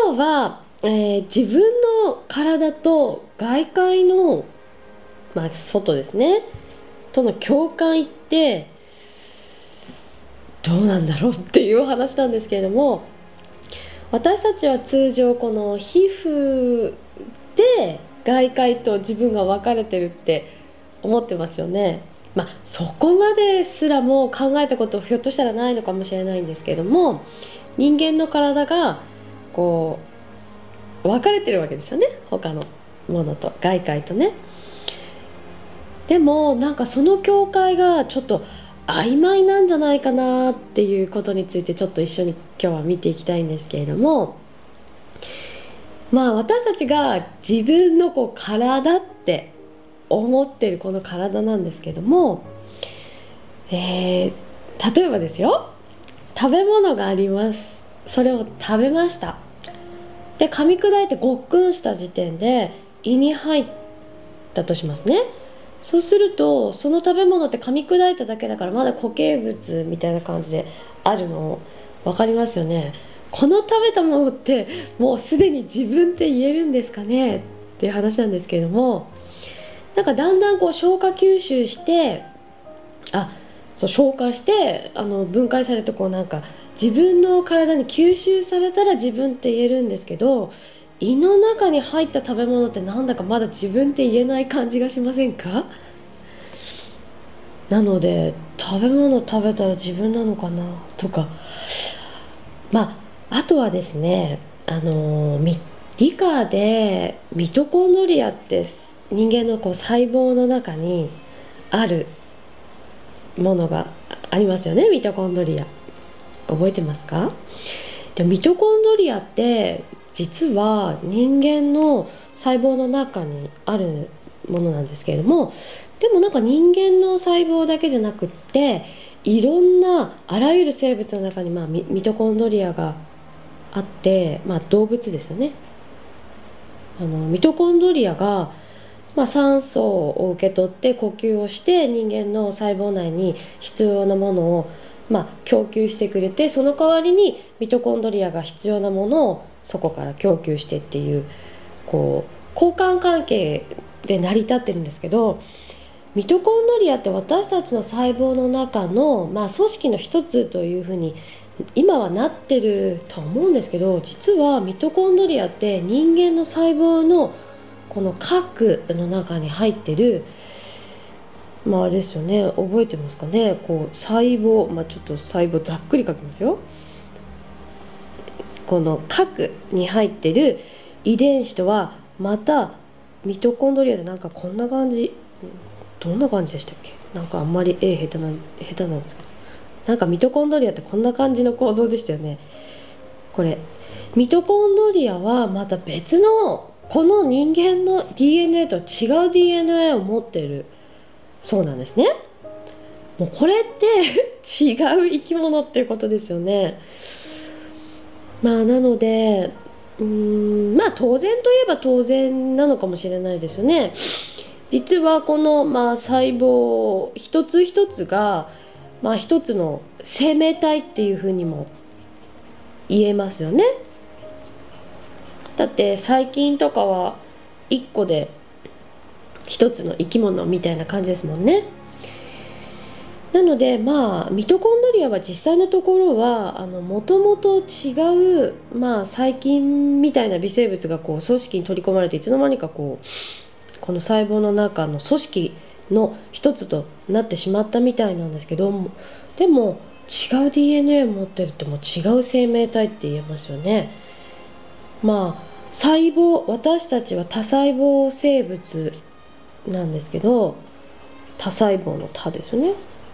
日は、自分の体と外界の、外ですねとの境界ってどうなんだろうっていうお話なんですけれども、私たちは通常この皮膚で外界と自分が分かれてるって思ってますよね。そこまですらも考えたことひょっとしたらないのかもしれないんですけれども、人間の体がこう分かれてるわけですよね、他のものと外界とね。でもその境界がちょっと曖昧なんじゃないかなっていうことについてちょっと一緒に今日は見ていきたいんですけれども、私たちが自分の体って思ってるこの体なんですけども、例えばですよ、食べ物があります。それを食べました。で噛み砕いてごっくんした時点で胃に入ったとしますね。そうするとその食べ物って噛み砕いただけだからまだ固形物みたいな感じであるの分かりますよね。この食べたものってもうすでに自分って言えるんですかねっていう話なんですけれども、だんだん消化吸収して消化して分解されて自分の体に吸収されたら自分って言えるんですけど、胃の中に入った食べ物ってなんだかまだ自分って言えない感じがしませんか？なので食べ物食べたら自分なのかなとか、あとはですね、理科でミトコンドリアって人間の細胞の中にあるものがありますよね。ミトコンドリア覚えてますか？でミトコンドリアって実は人間の細胞の中にあるものなんですけれども、でも人間の細胞だけじゃなくっていろんなあらゆる生物の中にミトコンドリアがあって、動物ですよね。ミトコンドリアが、酸素を受け取って呼吸をして人間の細胞内に必要なものを供給してくれて、その代わりにミトコンドリアが必要なものをそこから供給してっていう交換関係で成り立ってるんですけど、ミトコンドリアって私たちの細胞の中の、組織の一つというふうに今はなってると思うんですけど、実はミトコンドリアって人間の細胞のこの核の中に入ってる、あれですよね、覚えてますかね。細胞、ちょっと細胞ざっくり書きますよ。この核に入ってる遺伝子とはまたミトコンドリアでこんな感じ、どんな感じでしたっけ。あんまり下手なんですけど、ミトコンドリアってこんな感じの構造でしたよね。これミトコンドリアはまた別のこの人間の DNA とは違う DNA を持っているそうなんですね。もうこれって違う生き物っていうことですよね。なので当然といえば当然なのかもしれないですよね。実はこの、細胞一つ一つが、一つの生命体っていうふうにも言えますよね。だって細菌とかは一個で一つの生き物みたいな感じですもんね。なのでミトコンドリアは実際のところはもともと違う、細菌みたいな微生物が組織に取り込まれていつの間にかこの細胞の中の組織の一つとなってしまったみたいなんですけども、でも違う DNA を持ってるってもう違う生命体って言えますよね。細胞、私たちは多細胞生物なんですけど、多細胞の多ですよね。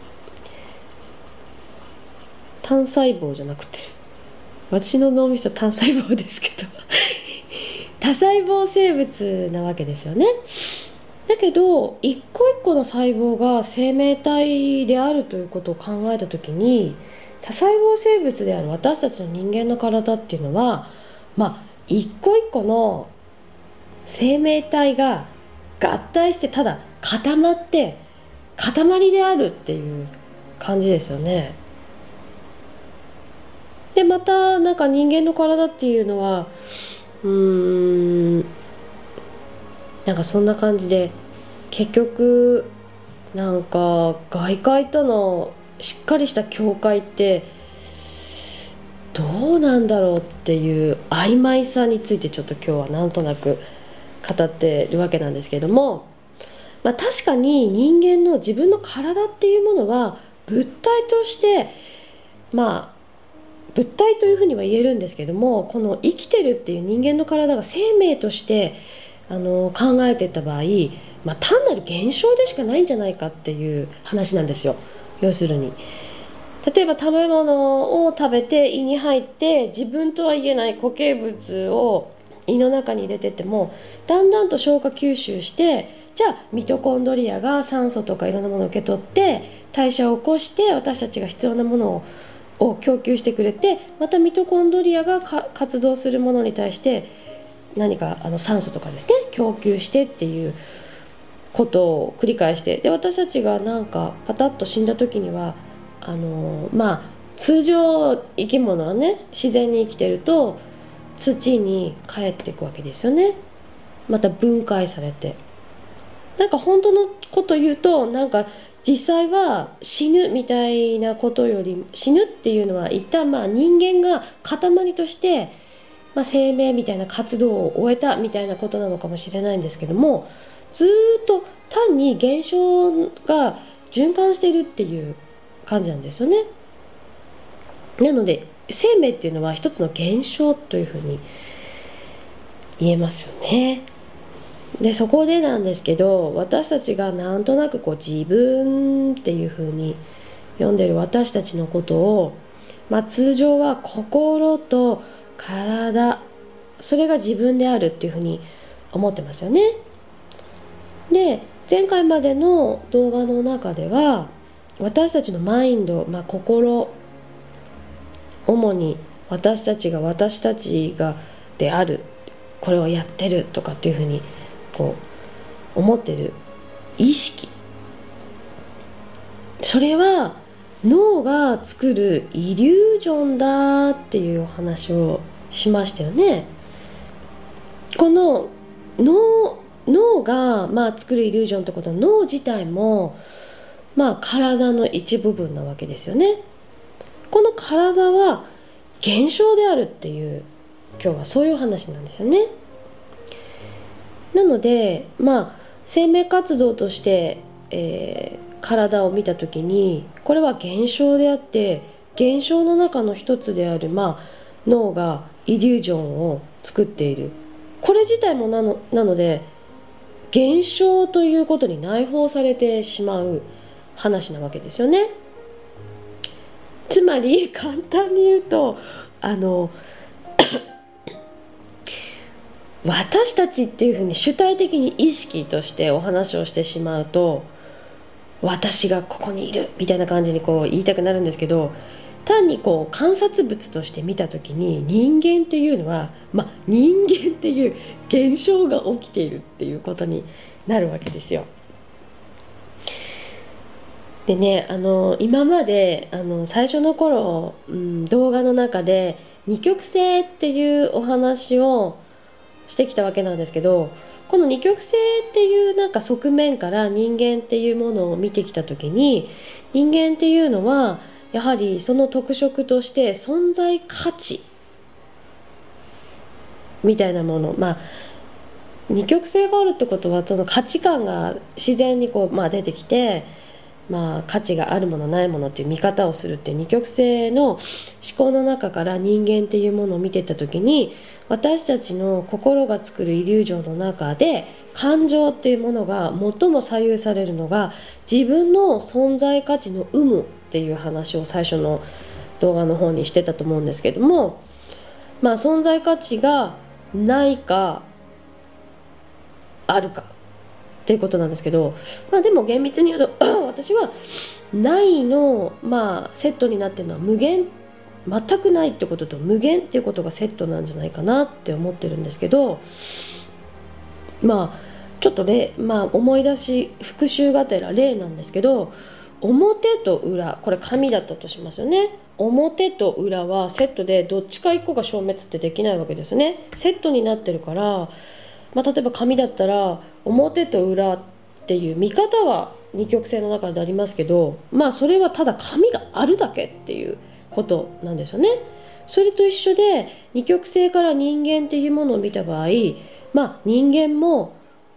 単細胞じゃなくて、私の脳みそ単細胞ですけど多細胞生物なわけですよね。だけど一個一個の細胞が生命体であるということを考えた時に、多細胞生物である私たちの人間の体っていうのは一個一個の生命体が合体してただ固まって塊であるっていう感じですよね。 でまたなんか人間の体っていうのはなんかそんな感じで、結局なんか外界とのしっかりした境界ってどうなんだろうっていう曖昧さについてちょっと今日はなんとなく語ってるわけなんですけれども、確かに人間の自分の体っていうものは物体として物体というふうには言えるんですけども、この生きてるっていう人間の体が生命として考えていった場合、単なる現象でしかないんじゃないかっていう話なんですよ。要するに例えば食べ物を食べて胃に入って自分とは言えない固形物を胃の中に入れてってもだんだんと消化吸収して、じゃあミトコンドリアが酸素とかいろんなものを受け取って代謝を起こして私たちが必要なものを供給してくれて、またミトコンドリアが活動するものに対して何か酸素とかですね供給してっていうことを繰り返して、で私たちがなんかパタッと死んだ時には通常生き物はね自然に生きてると土に帰っていくわけですよね。また分解されて、なんか本当のこと言うとなんか実際は死ぬみたいなことより、死ぬっていうのは一旦人間が塊として、生命みたいな活動を終えたみたいなことなのかもしれないんですけども、ずっと単に現象が循環しているっていう感じなんですよね。なので生命っていうのは一つの現象というふうに言えますよね。でそこでなんですけど、私たちがなんとなく自分っていうふうに読んでる私たちのことを、通常は心と体、それが自分であるっていうふうに思ってますよね。で前回までの動画の中では私たちのマインド、心、主に私たちがである、これをやってるとかっていうふうに思ってる意識、それは脳が作るイリュージョンだっていうお話をしましたよね。この脳が作るイリュージョンってことは、脳自体も体の一部分なわけですよね。この体は現象であるっていう、今日はそういう話なんですよね。なので生命活動として、体を見た時にこれは現象であって、現象の中の一つである、脳がイリュージョンを作っている、これ自体もなので現象ということに内包されてしまう話なわけですよね。つまり簡単に言うと私たちっていうふうに主体的に意識としてお話をしてしまうと、私がここにいるみたいな感じに言いたくなるんですけど、単に観察物として見た時に人間っていうのは、人間っていう現象が起きているっていうことになるわけですよ。でね、今まで最初の頃、動画の中で二極性っていうお話をしてきたわけなんですけど、この二極性っていう側面から人間っていうものを見てきた時に、人間っていうのはやはりその特色として存在価値みたいなもの、二極性があるってことはその価値観が自然に出てきて、価値があるものないものっていう見方をするっていう二極性の思考の中から人間っていうものを見ていった時に、私たちの心が作るイリュージョンの中で感情っていうものが最も左右されるのが自分の存在価値の有無っていう話を最初の動画の方にしてたと思うんですけども、存在価値がないかあるかっていうことなんですけど、でも厳密に言うと私はないの、セットになってるのは無限、全くないってことと無限っていうことがセットなんじゃないかなって思ってるんですけど、ちょっと思い出し復習がてら例なんですけど、表と裏、これ紙だったとしますよね。 表と裏はセットでどっちか1個が消滅ってできないわけですね。セットになってるから、例えば紙だったら表と裏っていう見方は二極性の中でありますけど、それはただ紙があるだけっていうことなんですよね。それと一緒で二極性から人間っていうものを見た場合、人間も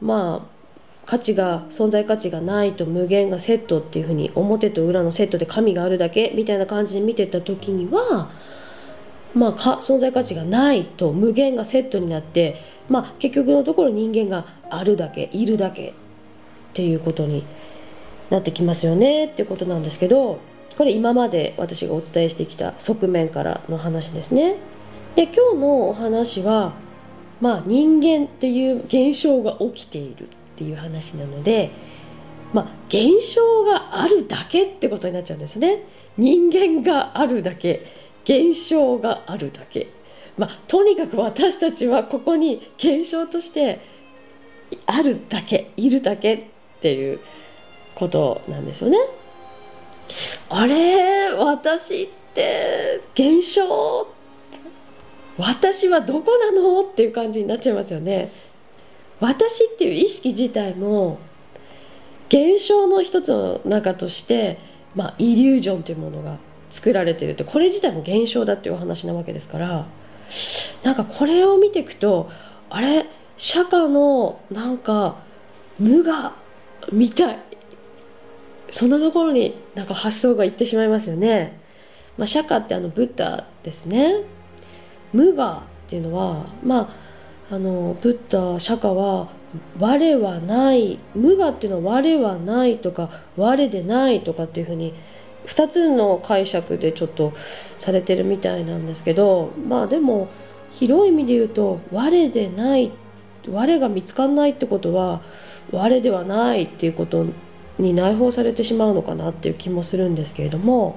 存在価値がないと無限がセットっていうふうに、表と裏のセットで神があるだけみたいな感じで見てた時には、存在価値がないと無限がセットになって、結局のところ人間があるだけいるだけっていうことになってきますよねっていうことなんですけど、これ今まで私がお伝えしてきた側面からの話ですね。で、今日のお話は、人間っていう現象が起きているっていう話なので、現象があるだけってことになっちゃうんですよね。人間があるだけ、現象があるだけ、とにかく私たちはここに現象としてあるだけ、いるだけっていうことなんですよね。あれ、私って現象、私はどこなのっていう感じになっちゃいますよね。私っていう意識自体も現象の一つの中として、イリュージョンというものが作られているって、これ自体も現象だっていうお話なわけですから、これを見ていくと、あれ、釈迦の無我みたい、そんなところに発想がいってしまいますよね。釈迦ってブッダですね。無我っていうのは、ブッダ、釈迦は我はない、無我っていうのは我はないとか我でないとかっていうふうに2つの解釈でちょっとされてるみたいなんですけど、でも広い意味で言うと、我でない、我が見つかんないってことは我ではないっていうことに内包されてしまうのかなっていう気もするんですけれども、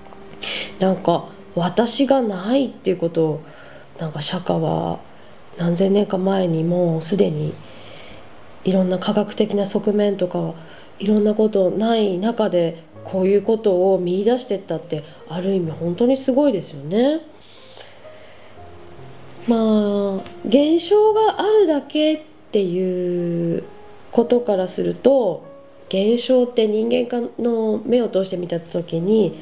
私がないっていうことを釈迦は何千年か前にもうすでにいろんな科学的な側面とかいろんなことない中でこういうことを見出していったって、ある意味本当にすごいですよね。現象があるだけっていうことからすると、現象って人間の目を通して見た時に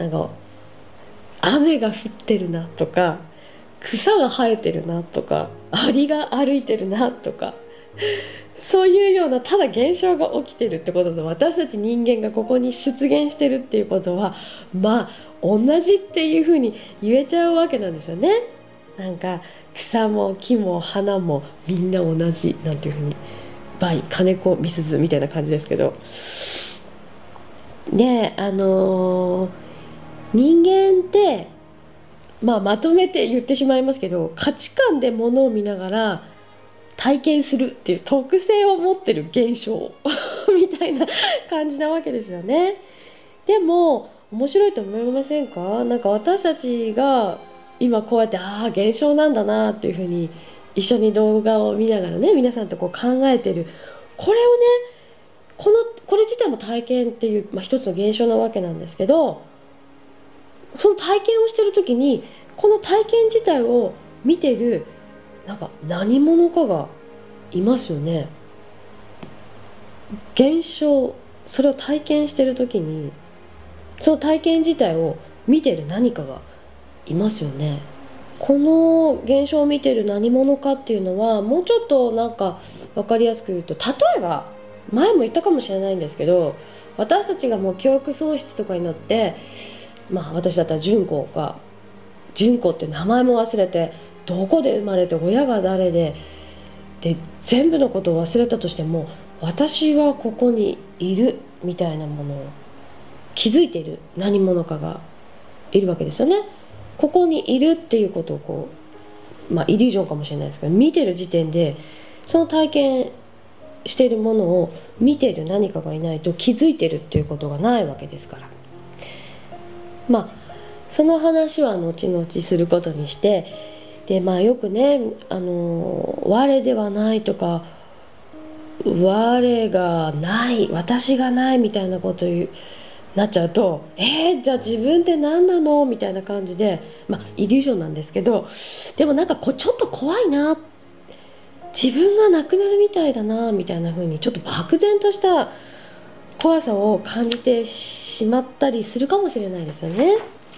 雨が降ってるなとか、草が生えてるなとか、アリが歩いてるなとか、そういうようなただ現象が起きてるってことと、私たち人間がここに出現してるっていうことは同じっていうふうに言えちゃうわけなんですよね。草も木も花もみんな同じなんていうふうに、金子みすずみたいな感じですけど、で人間ってまとめて言ってしまいますけど、価値観で物を見ながら体験するっていう特性を持ってる現象みたいな感じなわけですよね。でも面白いと思いませんか？私たちが今こうやって現象なんだなっていうふうに一緒に動画を見ながらね、皆さんと考えてる、これをね、これ自体も体験っていう、一つの現象なわけなんですけど、その体験をしてる時にこの体験自体を見てる何者かがいますよね。現象、それを体験してる時にその体験自体を見てる何かがいますよね。この現象を見てる何者かっていうのは、もうちょっと分かりやすく言うと、例えば前も言ったかもしれないんですけど、私たちがもう記憶喪失とかになって、私だったら純子って名前も忘れて、どこで生まれて親が誰で全部のことを忘れたとしても、私はここにいるみたいなものを気づいている何者かがいるわけですよね。ここにいるっていうことをイリュージョンかもしれないですけど、見てる時点でその体験しているものを見ている何かがいないと気づいてるっていうことがないわけですから、その話は後々することにして、でよくね、我ではないとか我がない、私がないみたいなことをなっちゃうと、じゃあ自分って何なのみたいな感じで、イリュージョンなんですけど、でもなんかちょっと怖いな、自分がなくなるみたいだなみたいな風にちょっと漠然とした怖さを感じてしまったりするかもしれないですよね。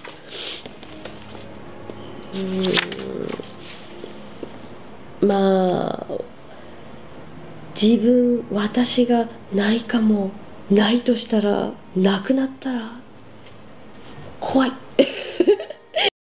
私がないかも、ないとしたら、なくなったら怖い